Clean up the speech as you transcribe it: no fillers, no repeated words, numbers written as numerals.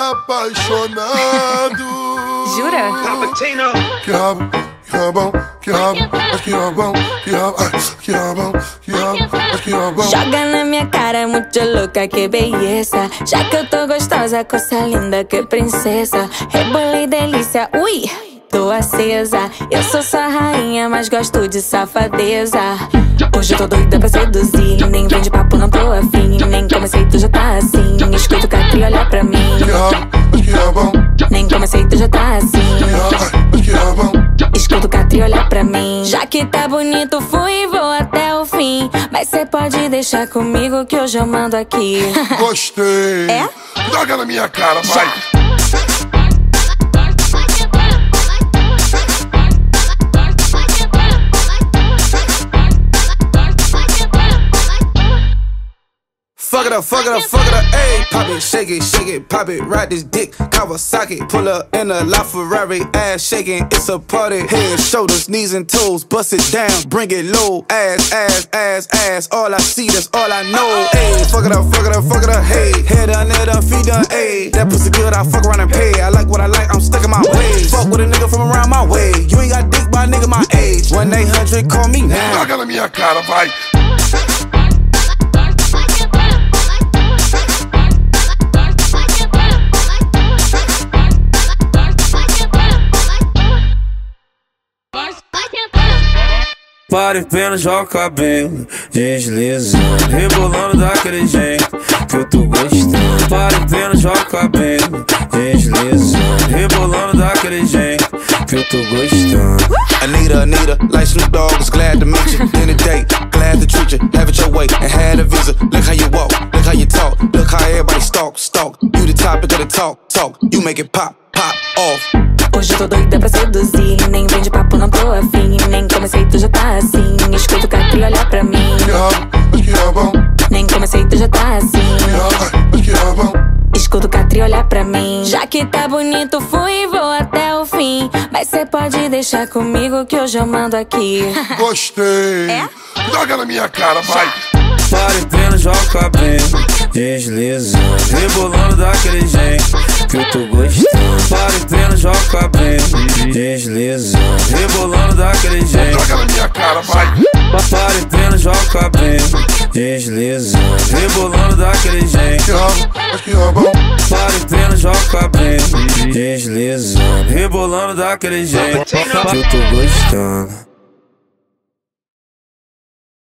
apaixonado. Jura? Que rabo, que rabão, que rabo, que rabão, que rabo, que rabão, que rabo, que rabão. Joga na minha cara, muito louca, que beleza. Já que eu tô gostosa, coisa linda, que princesa. Rebolei delícia, ui, tô acesa. Eu sou sua rainha, mas gosto de safadeza. Hoje eu tô doida pra seduzir. Nem vem de papo, não tô afim. Nem comecei, tu já tá assim. Escuta o Catri, olha pra mim. Que rabo, que rabão, Nem comecei, tu já tá assim. que rabão. Escuta o Catri, olha pra mim. Já que tá bonito, fui e vou até o fim. Mas cê pode deixar comigo que hoje eu mando aqui. Gostei. É? Joga na minha cara, vai. Fuck it up, fuck it up, fuck it up, ayy. Pop it, shake it, pop it, ride this dick, Kawasaki. Pull up in a LaFerrari, ass shaking, it's a party. Head, shoulders, knees and toes, bust it down, bring it low. Ass, ass, ass, ass, all I see, that's all I know. Ayy, fuck it up, fuck it up, fuck it up, hey. Head done, feet done, ayy. That pussy good, I fuck around and pay. I like what I like, I'm stuck in my ways. Fuck with a nigga from around my way. You ain't got dick by a nigga my age. 1-800, call me now. Joga na minha cara, vai. Para e pena, joga o cabelo, deslizando, rebolando daquele jeito que eu tô gostando. Para e pena, joga o cabelo, deslizando, rebolando daquele jeito que eu tô gostando. Anita, like Snoop Dogg, was glad to meet you. In the date, glad to treat you, have it your way, and had a visa. Look how you walk, look how you talk, look how everybody stalk. You the topic of the talk, you make it pop off. Hoje eu tô doida pra seduzir. Nem vem de papo, não tô afim. Nem comecei, tu já tá assim. Escuta o Catri, olha pra mim. Que rabo, que rabão, Nem comecei, tu já tá assim. que rabão. Escuta o Catri, olha pra mim. Já que tá bonito, fui e vou até o fim. Mas cê pode deixar comigo que hoje eu mando aqui. Gostei. É? Joga na minha cara, vai. Para e pena, joga o cabelo, deslizando, rebolando daquele jeito que eu tô gostando. Para e pena, joga o cabelo, deslizando, rebolando daquele jeito. Joga na minha cara, vai. Para e pena, joga o cabelo, deslizando, rebolando daquele jeito. Que rabo, que rabão. Para e pena, joga o cabelo, deslizando, rebolando daquele jeito que eu tô gostando.